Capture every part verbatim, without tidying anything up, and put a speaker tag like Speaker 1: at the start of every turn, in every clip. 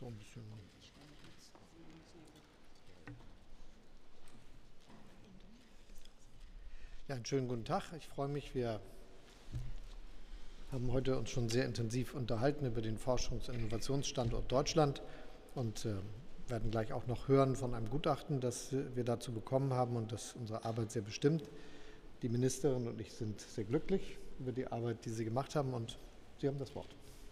Speaker 1: so ein bisschen. Ja, einen schönen guten Tag. Ich freue mich, wir haben heute uns schon sehr intensiv unterhalten über den Forschungs- und Innovationsstandort Deutschland und äh, werden gleich auch noch hören von einem Gutachten, das wir dazu bekommen haben und das unsere Arbeit sehr bestimmt. Die Ministerin und ich sind sehr glücklich über die Arbeit, die Sie gemacht haben, und Sie haben das Wort.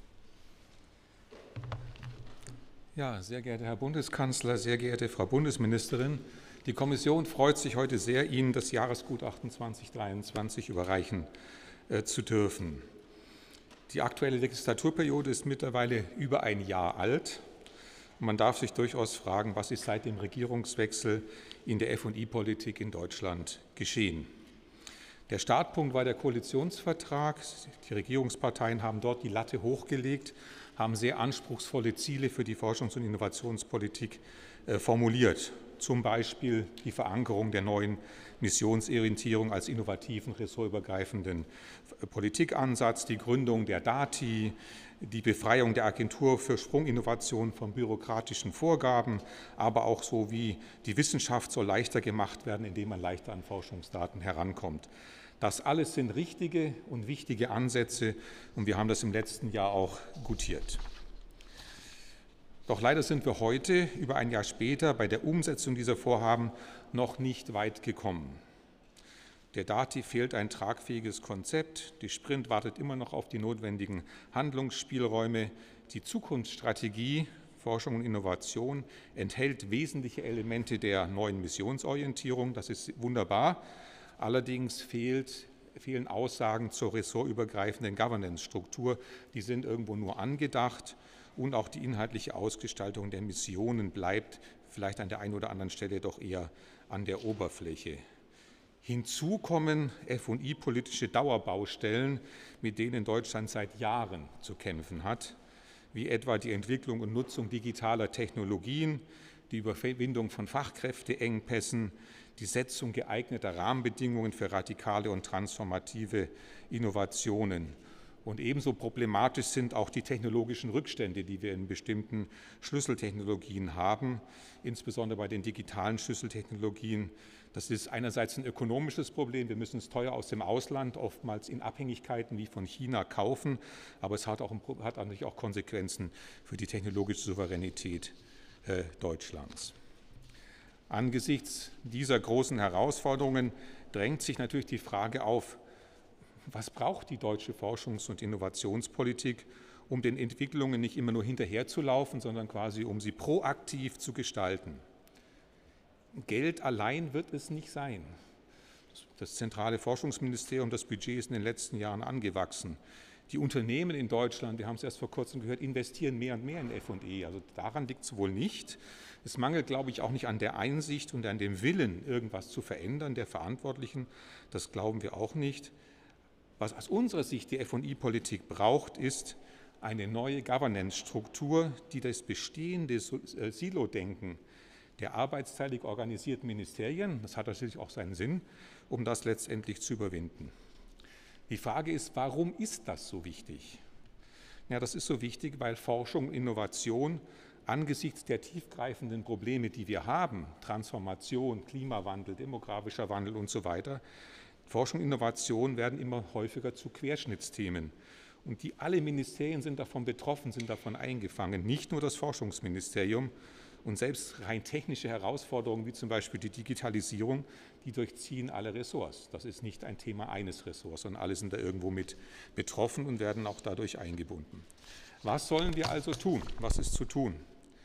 Speaker 2: Ja, sehr geehrter Herr Bundeskanzler, sehr geehrte Frau Bundesministerin, die Kommission freut sich heute sehr, Ihnen das Jahresgutachten zweitausenddreiundzwanzig überreichen äh, zu dürfen. Die aktuelle Legislaturperiode ist mittlerweile über ein Jahr alt. Man darf sich durchaus fragen, was ist seit dem Regierungswechsel in der F und I-Politik in Deutschland geschehen. Der Startpunkt war der Koalitionsvertrag. Die Regierungsparteien haben dort die Latte hochgelegt, haben sehr anspruchsvolle Ziele für die Forschungs- und Innovationspolitik äh, formuliert. Zum Beispiel die Verankerung der neuen Missionsorientierung als innovativen, ressortübergreifenden Politikansatz, die Gründung der D A T I, die Befreiung der Agentur für Sprunginnovation von bürokratischen Vorgaben, aber auch so wie die Wissenschaft soll leichter gemacht werden, indem man leichter an Forschungsdaten herankommt. Das alles sind richtige und wichtige Ansätze und wir haben das im letzten Jahr auch gutiert. Doch leider sind wir heute, über ein Jahr später, bei der Umsetzung dieser Vorhaben noch nicht weit gekommen. Der D A T I fehlt ein tragfähiges Konzept, die Sprint wartet immer noch auf die notwendigen Handlungsspielräume. Die Zukunftsstrategie Forschung und Innovation enthält wesentliche Elemente der neuen Missionsorientierung, das ist wunderbar. Allerdings fehlt, fehlen Aussagen zur ressortübergreifenden Governance-Struktur, die sind irgendwo nur angedacht. Und auch die inhaltliche Ausgestaltung der Missionen bleibt vielleicht an der einen oder anderen Stelle doch eher an der Oberfläche. Hinzu kommen F und I-politische Dauerbaustellen, mit denen Deutschland seit Jahren zu kämpfen hat, wie etwa die Entwicklung und Nutzung digitaler Technologien, die Überwindung von Fachkräfteengpässen, die Setzung geeigneter Rahmenbedingungen für radikale und transformative Innovationen. Und ebenso problematisch sind auch die technologischen Rückstände, die wir in bestimmten Schlüsseltechnologien haben, insbesondere bei den digitalen Schlüsseltechnologien. Das ist einerseits ein ökonomisches Problem. Wir müssen es teuer aus dem Ausland, oftmals in Abhängigkeiten wie von China kaufen. Aber es hat, auch, hat natürlich auch Konsequenzen für die technologische Souveränität äh, Deutschlands. Angesichts dieser großen Herausforderungen drängt sich natürlich die Frage auf, was braucht die deutsche Forschungs- und Innovationspolitik, um den Entwicklungen nicht immer nur hinterherzulaufen, sondern quasi um sie proaktiv zu gestalten? Geld allein wird es nicht sein. Das zentrale Forschungsministerium, das Budget ist in den letzten Jahren angewachsen. Die Unternehmen in Deutschland, wir haben es erst vor kurzem gehört, investieren mehr und mehr in F und E. Also daran liegt es wohl nicht. Es mangelt, glaube ich, auch nicht an der Einsicht und an dem Willen, irgendwas zu verändern der Verantwortlichen. Das glauben wir auch nicht. Was aus unserer Sicht die F und I-Politik braucht, ist eine neue Governance-Struktur, die das bestehende Silo-Denken der arbeitsteilig organisierten Ministerien, das hat natürlich auch seinen Sinn, um das letztendlich zu überwinden. Die Frage ist, warum ist das so wichtig? Ja, das ist so wichtig, weil Forschung und Innovation angesichts der tiefgreifenden Probleme, die wir haben, Transformation, Klimawandel, demografischer Wandel und so weiter, Forschung und Innovation werden immer häufiger zu Querschnittsthemen. Und die, alle Ministerien sind davon betroffen, sind davon eingefangen, nicht nur das Forschungsministerium. Und selbst rein technische Herausforderungen, wie zum Beispiel die Digitalisierung, die durchziehen alle Ressorts. Das ist nicht ein Thema eines Ressorts, sondern alle sind da irgendwo mit betroffen und werden auch dadurch eingebunden. Was sollen wir also tun? Was ist zu tun?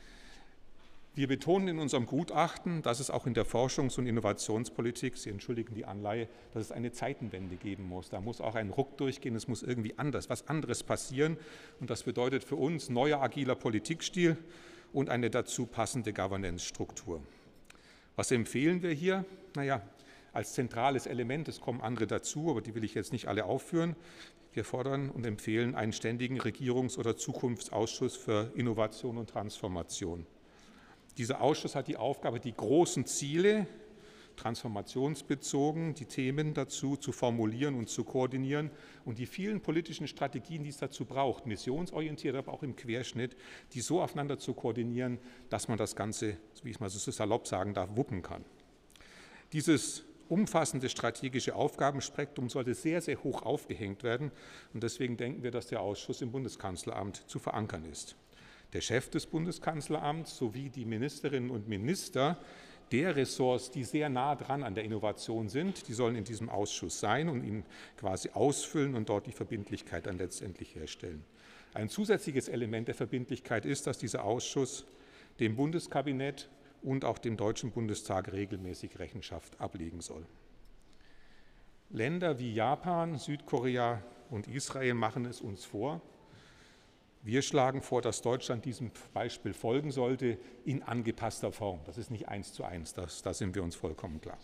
Speaker 2: Wir betonen in unserem Gutachten, dass es auch in der Forschungs- und Innovationspolitik, Sie entschuldigen die Anleihe, dass es eine Zeitenwende geben muss. Da muss auch ein Ruck durchgehen, es muss irgendwie anders, was anderes passieren. Und das bedeutet für uns neuer agiler Politikstil und eine dazu passende Governance-Struktur. Was empfehlen wir hier? Naja, als zentrales Element, es kommen andere dazu, aber die will ich jetzt nicht alle aufführen. Wir fordern und empfehlen einen ständigen Regierungs- oder Zukunftsausschuss für Innovation und Transformation. Dieser Ausschuss hat die Aufgabe, die großen Ziele transformationsbezogen die Themen dazu zu formulieren und zu koordinieren und die vielen politischen Strategien, die es dazu braucht, missionsorientiert, aber auch im Querschnitt, die so aufeinander zu koordinieren, dass man das Ganze, wie ich mal so salopp sagen darf, wuppen kann. Dieses umfassende strategische Aufgabenspektrum sollte sehr, sehr hoch aufgehängt werden und deswegen denken wir, dass der Ausschuss im Bundeskanzleramt zu verankern ist. Der Chef des Bundeskanzleramts sowie die Ministerinnen und Minister der Ressorts, die sehr nah dran an der Innovation sind, die sollen in diesem Ausschuss sein und ihn quasi ausfüllen und dort die Verbindlichkeit dann letztendlich herstellen. Ein zusätzliches Element der Verbindlichkeit ist, dass dieser Ausschuss dem Bundeskabinett und auch dem Deutschen Bundestag regelmäßig Rechenschaft ablegen soll. Länder wie Japan, Südkorea und Israel machen es uns vor. Wir schlagen vor, dass Deutschland diesem Beispiel folgen sollte in angepasster Form. Das ist nicht eins zu eins, das, da sind wir uns vollkommen klar.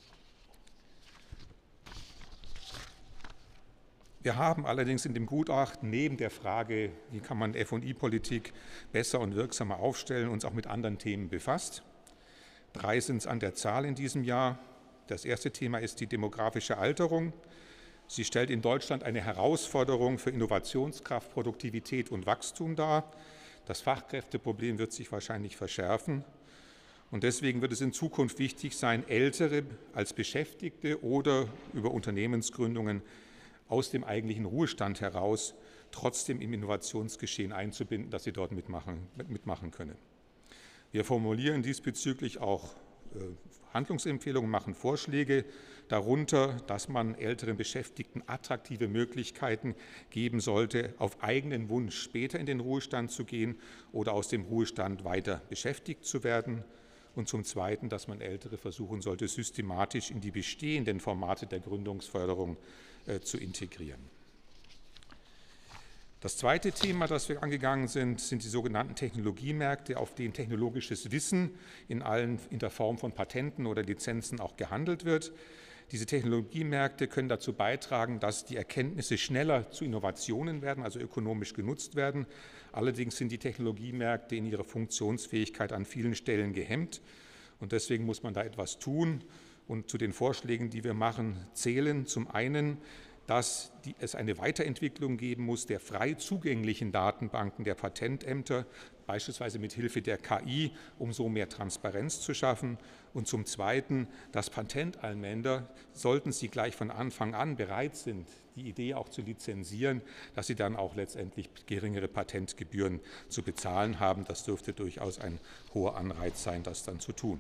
Speaker 2: Wir haben allerdings in dem Gutachten neben der Frage, wie kann man F und I-Politik besser und wirksamer aufstellen, uns auch mit anderen Themen befasst. Drei sind es an der Zahl in diesem Jahr. Das erste Thema ist die demografische Alterung. Sie stellt in Deutschland eine Herausforderung für Innovationskraft, Produktivität und Wachstum dar. Das Fachkräfteproblem wird sich wahrscheinlich verschärfen. Und deswegen wird es in Zukunft wichtig sein, Ältere als Beschäftigte oder über Unternehmensgründungen aus dem eigentlichen Ruhestand heraus trotzdem im Innovationsgeschehen einzubinden, dass sie dort mitmachen, mitmachen können. Wir formulieren diesbezüglich auch äh, Handlungsempfehlungen, machen Vorschläge, darunter, dass man älteren Beschäftigten attraktive Möglichkeiten geben sollte, auf eigenen Wunsch später in den Ruhestand zu gehen oder aus dem Ruhestand weiter beschäftigt zu werden. Und zum Zweiten, dass man Ältere versuchen sollte, systematisch in die bestehenden Formate der Gründungsförderung äh, zu integrieren. Das zweite Thema, das wir angegangen sind, sind die sogenannten Technologiemärkte, auf denen technologisches Wissen in, allen, in der Form von Patenten oder Lizenzen auch gehandelt wird. Diese Technologiemärkte können dazu beitragen, dass die Erkenntnisse schneller zu Innovationen werden, also ökonomisch genutzt werden. Allerdings sind die Technologiemärkte in ihrer Funktionsfähigkeit an vielen Stellen gehemmt und deswegen muss man da etwas tun. Und zu den Vorschlägen, die wir machen, zählen zum einen, dass die, es eine Weiterentwicklung geben muss der frei zugänglichen Datenbanken der Patentämter, beispielsweise mit Hilfe der K I, um so mehr Transparenz zu schaffen. Und zum Zweiten, dass Patentanwender, sollten sie gleich von Anfang an bereit sind, die Idee auch zu lizenzieren, dass sie dann auch letztendlich geringere Patentgebühren zu bezahlen haben. Das dürfte durchaus ein hoher Anreiz sein, das dann zu tun.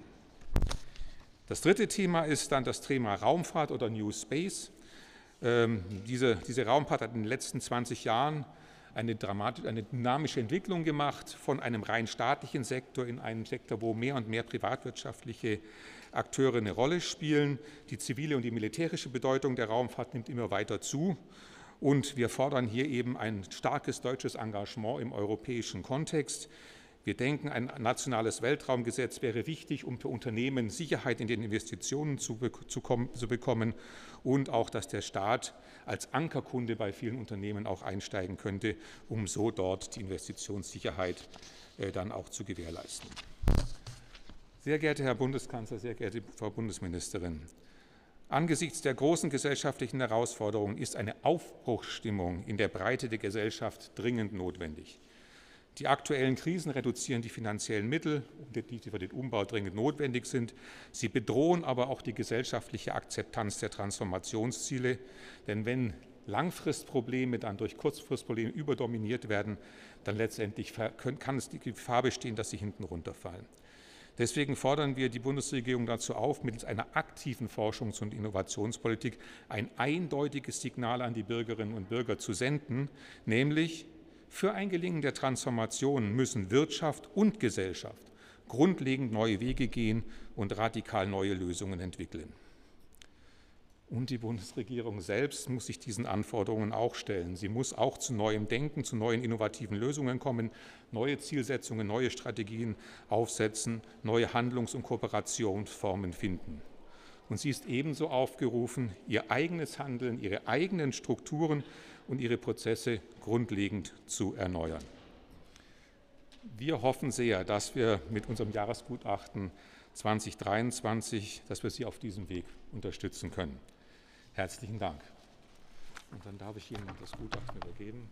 Speaker 2: Das dritte Thema ist dann das Thema Raumfahrt oder New Space. Ähm, diese, diese Raumfahrt hat in den letzten zwanzig Jahren eine, dramatische, eine dynamische Entwicklung gemacht von einem rein staatlichen Sektor in einen Sektor, wo mehr und mehr privatwirtschaftliche Akteure eine Rolle spielen. Die zivile und die militärische Bedeutung der Raumfahrt nimmt immer weiter zu. Und wir fordern hier eben ein starkes deutsches Engagement im europäischen Kontext. Wir denken, ein nationales Weltraumgesetz wäre wichtig, um für Unternehmen Sicherheit in den Investitionen zu, zu, kommen, zu bekommen und auch, dass der Staat als Ankerkunde bei vielen Unternehmen auch einsteigen könnte, um so dort die Investitionssicherheit äh, dann auch zu gewährleisten. Sehr geehrter Herr Bundeskanzler, sehr geehrte Frau Bundesministerin, angesichts der großen gesellschaftlichen Herausforderungen ist eine Aufbruchsstimmung in der Breite der Gesellschaft dringend notwendig. Die aktuellen Krisen reduzieren die finanziellen Mittel, die für den Umbau dringend notwendig sind. Sie bedrohen aber auch die gesellschaftliche Akzeptanz der Transformationsziele. Denn wenn Langfristprobleme dann durch Kurzfristprobleme überdominiert werden, dann letztendlich kann es die Gefahr bestehen, dass sie hinten runterfallen. Deswegen fordern wir die Bundesregierung dazu auf, mittels einer aktiven Forschungs- und Innovationspolitik ein eindeutiges Signal an die Bürgerinnen und Bürger zu senden, nämlich: Für ein Gelingen der Transformation müssen Wirtschaft und Gesellschaft grundlegend neue Wege gehen und radikal neue Lösungen entwickeln. Und die Bundesregierung selbst muss sich diesen Anforderungen auch stellen. Sie muss auch zu neuem Denken, zu neuen innovativen Lösungen kommen, neue Zielsetzungen, neue Strategien aufsetzen, neue Handlungs- und Kooperationsformen finden. Und sie ist ebenso aufgerufen, ihr eigenes Handeln, ihre eigenen Strukturen und ihre Prozesse grundlegend zu erneuern. Wir hoffen sehr, dass wir mit unserem Jahresgutachten zweitausenddreiundzwanzig, dass wir Sie auf diesem Weg unterstützen können. Herzlichen Dank. Und dann darf ich Ihnen das Gutachten übergeben.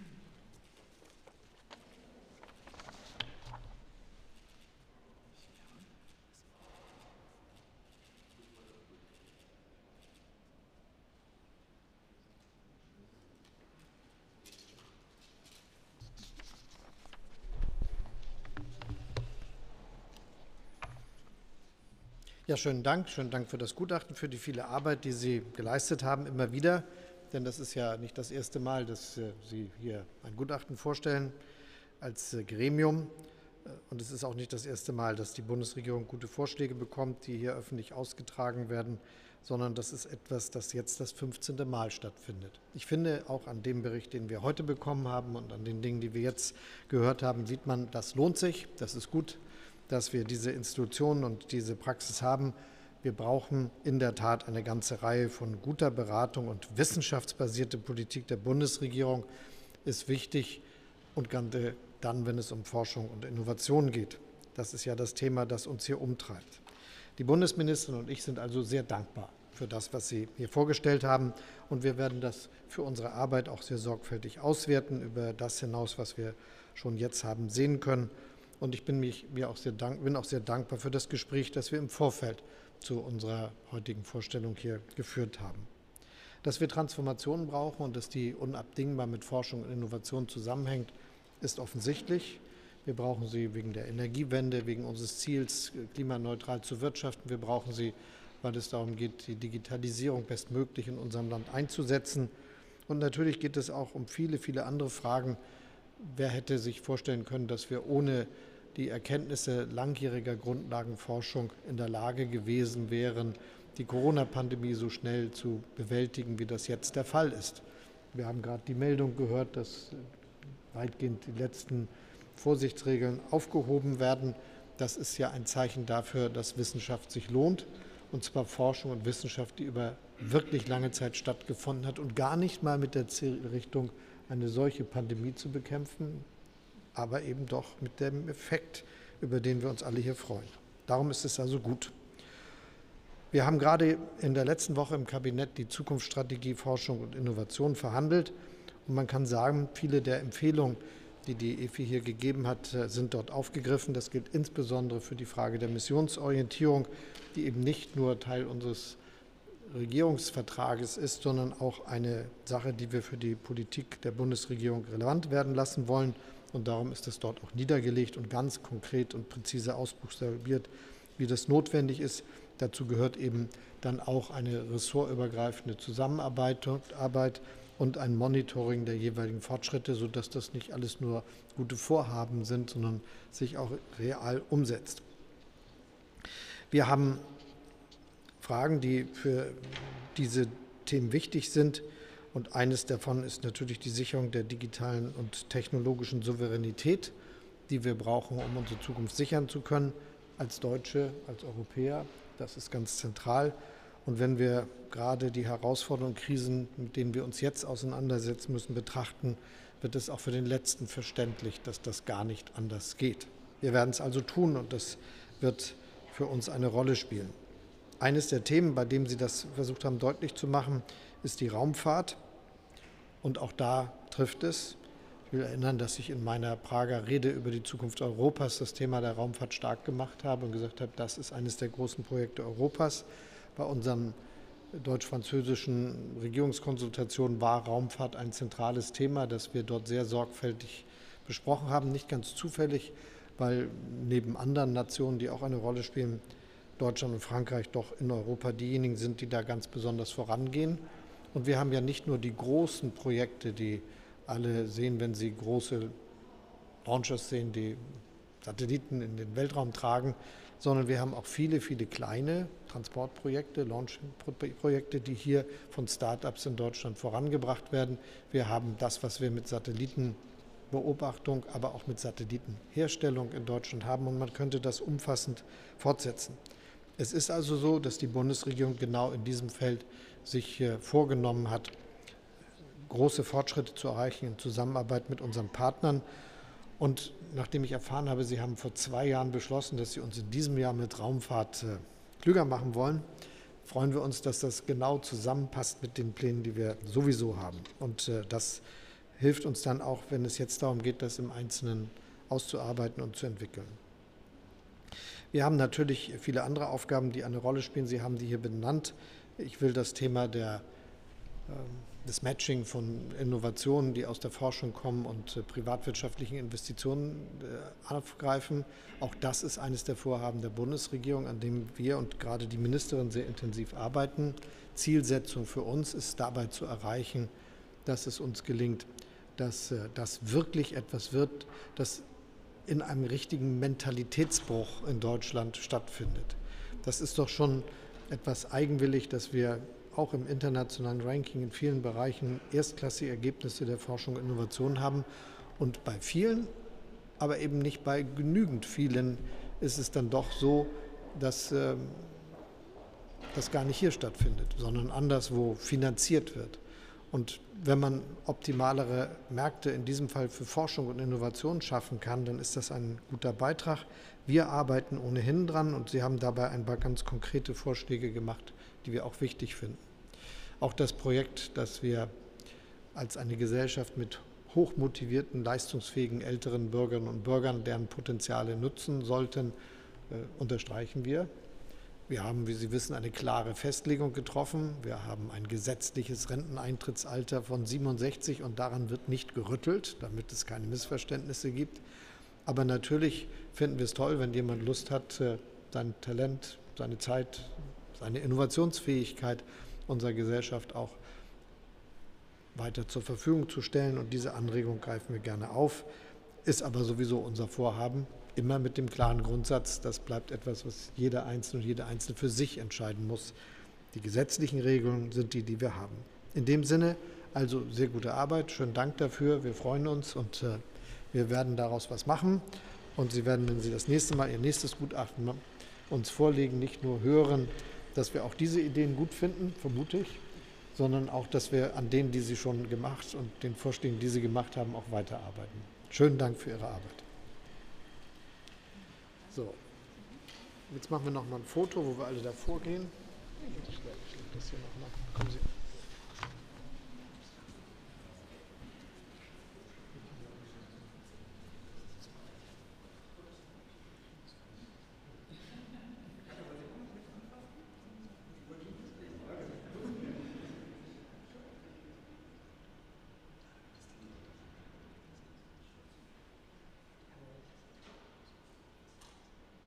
Speaker 1: Ja, schönen Dank. Schönen Dank für das Gutachten, für die viele Arbeit, die Sie geleistet haben, immer wieder. Denn das ist ja nicht das erste Mal, dass Sie hier ein Gutachten vorstellen als Gremium. Und es ist auch nicht das erste Mal, dass die Bundesregierung gute Vorschläge bekommt, die hier öffentlich ausgetragen werden, sondern das ist etwas, das jetzt das fünfzehnte Mal stattfindet. Ich finde, auch an dem Bericht, den wir heute bekommen haben und an den Dingen, die wir jetzt gehört haben, sieht man, das lohnt sich, das ist gut, dass wir diese Institutionen und diese Praxis haben. Wir brauchen in der Tat eine ganze Reihe von guter Beratung, und wissenschaftsbasierte Politik der Bundesregierung ist wichtig, und gerade dann, wenn es um Forschung und Innovation geht. Das ist ja das Thema, das uns hier umtreibt. Die Bundesministerin und ich sind also sehr dankbar für das, was Sie hier vorgestellt haben, und wir werden das für unsere Arbeit auch sehr sorgfältig auswerten, über das hinaus, was wir schon jetzt haben sehen können. Und ich bin, mich, mir auch sehr dank, bin auch sehr dankbar für das Gespräch, das wir im Vorfeld zu unserer heutigen Vorstellung hier geführt haben. Dass wir Transformationen brauchen und dass die unabdingbar mit Forschung und Innovation zusammenhängt, ist offensichtlich. Wir brauchen sie wegen der Energiewende, wegen unseres Ziels, klimaneutral zu wirtschaften. Wir brauchen sie, weil es darum geht, die Digitalisierung bestmöglich in unserem Land einzusetzen. Und natürlich geht es auch um viele, viele andere Fragen. Wer hätte sich vorstellen können, dass wir ohne die Erkenntnisse langjähriger Grundlagenforschung in der Lage gewesen wären, die Corona-Pandemie so schnell zu bewältigen, wie das jetzt der Fall ist. Wir haben gerade die Meldung gehört, dass weitgehend die letzten Vorsichtsregeln aufgehoben werden. Das ist ja ein Zeichen dafür, dass Wissenschaft sich lohnt, und zwar Forschung und Wissenschaft, die über wirklich lange Zeit stattgefunden hat und gar nicht mal mit der Zielrichtung, eine solche Pandemie zu bekämpfen, aber eben doch mit dem Effekt, über den wir uns alle hier freuen. Darum ist es also gut. Wir haben gerade in der letzten Woche im Kabinett die Zukunftsstrategie Forschung und Innovation verhandelt, und man kann sagen, viele der Empfehlungen, die die E F I hier gegeben hat, sind dort aufgegriffen. Das gilt insbesondere für die Frage der Missionsorientierung, die eben nicht nur Teil unseres Regierungsvertrages ist, sondern auch eine Sache, die wir für die Politik der Bundesregierung relevant werden lassen wollen. Und darum ist es dort auch niedergelegt und ganz konkret und präzise ausbuchstabiert, wie das notwendig ist. Dazu gehört eben dann auch eine ressortübergreifende Zusammenarbeit und ein Monitoring der jeweiligen Fortschritte, sodass das nicht alles nur gute Vorhaben sind, sondern sich auch real umsetzt. Wir haben Fragen, die für diese Themen wichtig sind. Und eines davon ist natürlich die Sicherung der digitalen und technologischen Souveränität, die wir brauchen, um unsere Zukunft sichern zu können, als Deutsche, als Europäer. Das ist ganz zentral. Und wenn wir gerade die Herausforderungen und Krisen, mit denen wir uns jetzt auseinandersetzen müssen, betrachten, wird es auch für den Letzten verständlich, dass das gar nicht anders geht. Wir werden es also tun, und das wird für uns eine Rolle spielen. Eines der Themen, bei dem Sie das versucht haben deutlich zu machen, ist die Raumfahrt. Und auch da trifft es. Ich will erinnern, dass ich in meiner Prager Rede über die Zukunft Europas das Thema der Raumfahrt stark gemacht habe und gesagt habe, das ist eines der großen Projekte Europas. Bei unseren deutsch-französischen Regierungskonsultationen war Raumfahrt ein zentrales Thema, das wir dort sehr sorgfältig besprochen haben. Nicht ganz zufällig, weil neben anderen Nationen, die auch eine Rolle spielen, Deutschland und Frankreich doch in Europa diejenigen sind, die da ganz besonders vorangehen. Und wir haben ja nicht nur die großen Projekte, die alle sehen, wenn sie große Launchers sehen, die Satelliten in den Weltraum tragen, sondern wir haben auch viele, viele kleine Transportprojekte, Launchprojekte, die hier von Start-ups in Deutschland vorangebracht werden. Wir haben das, was wir mit Satellitenbeobachtung, aber auch mit Satellitenherstellung in Deutschland haben, und man könnte das umfassend fortsetzen. Es ist also so, dass die Bundesregierung genau in diesem Feld sich vorgenommen hat, große Fortschritte zu erreichen in Zusammenarbeit mit unseren Partnern. Und nachdem ich erfahren habe, Sie haben vor zwei Jahren beschlossen, dass Sie uns in diesem Jahr mit Raumfahrt äh, klüger machen wollen, freuen wir uns, dass das genau zusammenpasst mit den Plänen, die wir sowieso haben. Und äh, das hilft uns dann auch, wenn es jetzt darum geht, das im Einzelnen auszuarbeiten und zu entwickeln. Wir haben natürlich viele andere Aufgaben, die eine Rolle spielen. Sie haben die hier benannt. Ich will das Thema der, äh, des Matching von Innovationen, die aus der Forschung kommen, und äh, privatwirtschaftlichen Investitionen äh, aufgreifen. Auch das ist eines der Vorhaben der Bundesregierung, an dem wir und gerade die Ministerin sehr intensiv arbeiten. Zielsetzung für uns ist dabei zu erreichen, dass es uns gelingt, dass äh, das wirklich etwas wird, das in einem richtigen Mentalitätsbruch in Deutschland stattfindet. Das ist doch schon etwas eigenwillig, dass wir auch im internationalen Ranking in vielen Bereichen erstklassige Ergebnisse der Forschung und Innovation haben. Und bei vielen, aber eben nicht bei genügend vielen, ist es dann doch so, dass äh, das gar nicht hier stattfindet, sondern anderswo finanziert wird. Und wenn man optimalere Märkte in diesem Fall für Forschung und Innovation schaffen kann, dann ist das ein guter Beitrag. Wir arbeiten ohnehin dran und Sie haben dabei ein paar ganz konkrete Vorschläge gemacht, die wir auch wichtig finden. Auch das Projekt, das wir als eine Gesellschaft mit hochmotivierten, leistungsfähigen älteren Bürgerinnen und Bürgern, deren Potenziale nutzen sollten, äh, unterstreichen wir. Wir haben, wie Sie wissen, eine klare Festlegung getroffen. Wir haben ein gesetzliches Renteneintrittsalter von siebenundsechzig und daran wird nicht gerüttelt, damit es keine Missverständnisse gibt. Aber natürlich finden wir es toll, wenn jemand Lust hat, sein Talent, seine Zeit, seine Innovationsfähigkeit unserer Gesellschaft auch weiter zur Verfügung zu stellen. Und diese Anregung greifen wir gerne auf, ist aber sowieso unser Vorhaben. Immer mit dem klaren Grundsatz, das bleibt etwas, was jeder Einzelne und jede Einzelne für sich entscheiden muss. Die gesetzlichen Regeln sind die, die wir haben. In dem Sinne also sehr gute Arbeit, schönen Dank dafür, wir freuen uns und äh, wir werden daraus was machen. Und Sie werden, wenn Sie das nächste Mal Ihr nächstes Gutachten uns vorlegen, nicht nur hören, dass wir auch diese Ideen gut finden, vermute ich, sondern auch, dass wir an denen, die Sie schon gemacht und den Vorschlägen, die Sie gemacht haben, auch weiterarbeiten. Schönen Dank für Ihre Arbeit. So, jetzt machen wir noch mal ein Foto, wo wir alle davor gehen. Ich schläge das hier noch mal. Kommen Sie.